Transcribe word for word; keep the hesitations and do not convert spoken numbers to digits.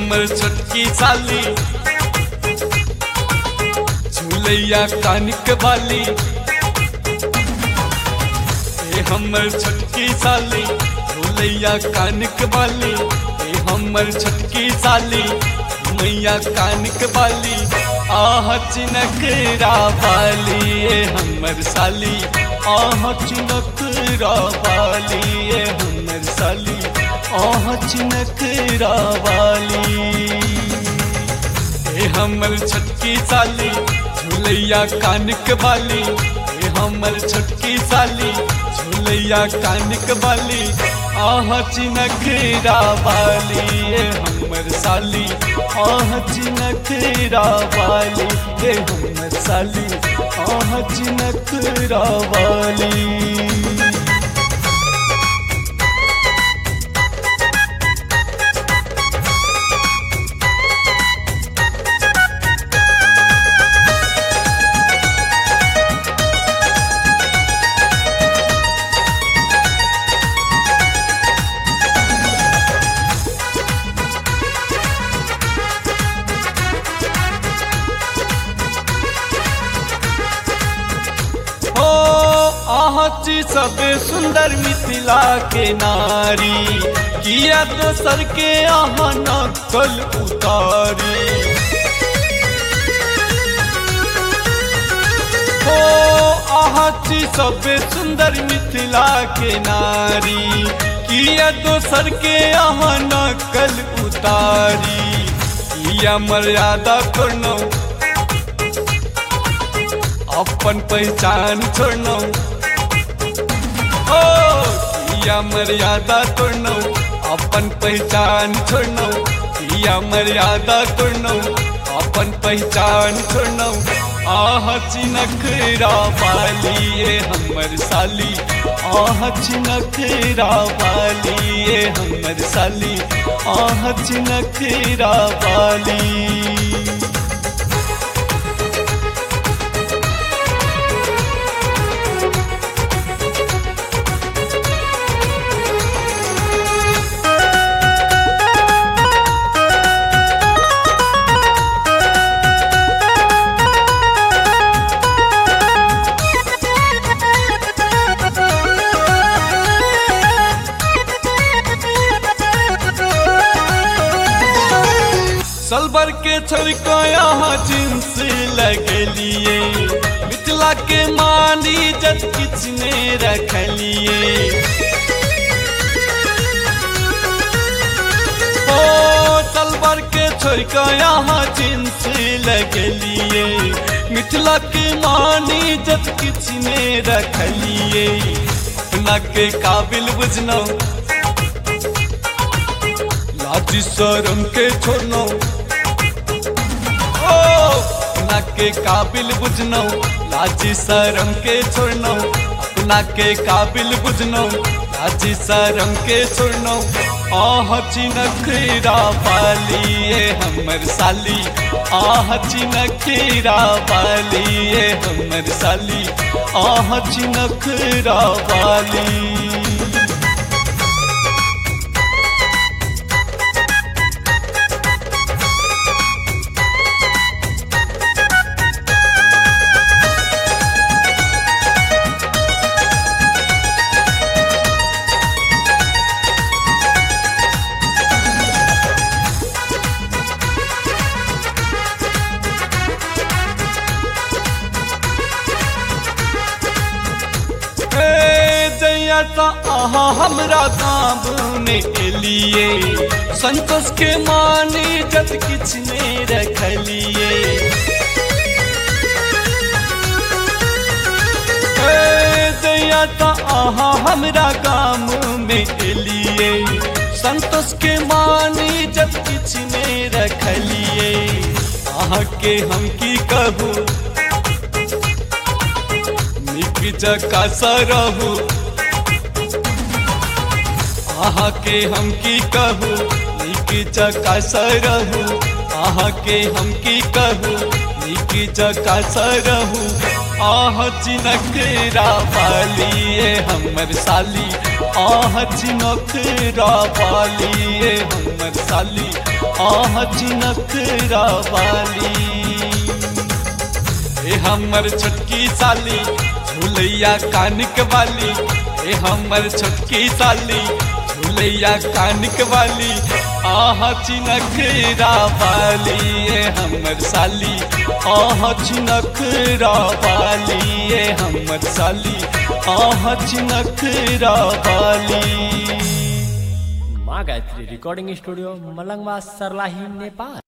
हमर छोटकी साली झूलैया कानिक बाली। ए हमर छोटकी साली झूलैया कानिक बाली। ए हमर छोटकी साली मैया कानिक बाली। आह चिनकरा बाली ए हमर साली। आह चिनकरा बाली ए हमर साली। आह चिनकरा बाली। ए हमर छोटकी साली झूलैया कानिक बाली। ए हमर छोटकी साली झूलैया कानिक बाली। आह चिनकरा बाली ए हमर साली। आह चिनकरा बाली ए हमर साली। आह चिनकरा बाली। आची सबे सुंदर मिथिला के नारी। किया दोसर के आहा नकल उतारी। हो आची सबे सुंदर मिथिला के नारी। किया दोसर के आहा नकल उतारी। किया मर्यादा करनो अपन पहचान छोड़नो। ओ किया मर्यादा तोड़नो अपन पहचान छोड़नो। किया मर्यादा तोड़नो अपन पहचान छोड़नो। आह चिनकरा बाली ए हमर साली। आह चिनकरा बाली ए हमर साली। आह चिनकरा बाली। सलवर के छोड़को यहाँ जींस लगलिए। मिथिला के मानी जत किचने रखलिए। ओ सलवर के छोड़को यहाँ जींस लगलिए। मिथिला के मानी जत किचने रखलिए। अपना के काबिल बुझनो लाज शरम के छोड़नो। अपना के काबिल बुझनो लाज शरम के छोड़नो। अपना के काबिल बुझनो लाज शरम के छोड़नो। आह चिनकरा बाली ए हमर साली। आह चिनकरा बाली ए हमर साली। आह चिनकरा बाली। आहा हमरा गाँव में एलिए। संतोष के मानी जत किछ ने रखलिए। दया ता आहा हमरा गाँव में एलिए। संतोष के मानी जत किछ ने रखलिए। आहा के हम की कहू निक जका सरहू। आह के हम की कहू निक जका सरहू। आह के हम की कहू निक जका सरहू। आह चिनकरा बाली ए हमर साली। आह चिनकरा बाली ए हमर साली। आह चिनखरा वाली। ए हमर छोटकी साली झूलैया कानिक वाली, ए हमर छोटकी साली झूलैया कानिक वाली, आह चिनखरा वाली। ए हमर साली आह चिनखरा वाली, ए हमर साली आह चिनखरा वाली। माँ गायत्री रिकॉर्डिंग स्टूडियो मलंगवा, सरलाही, नेपाल।